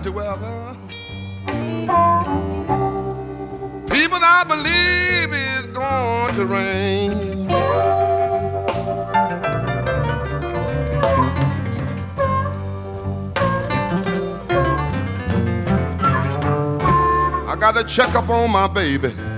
to weather. People, I believe it's going to rain. I got to check up on my baby.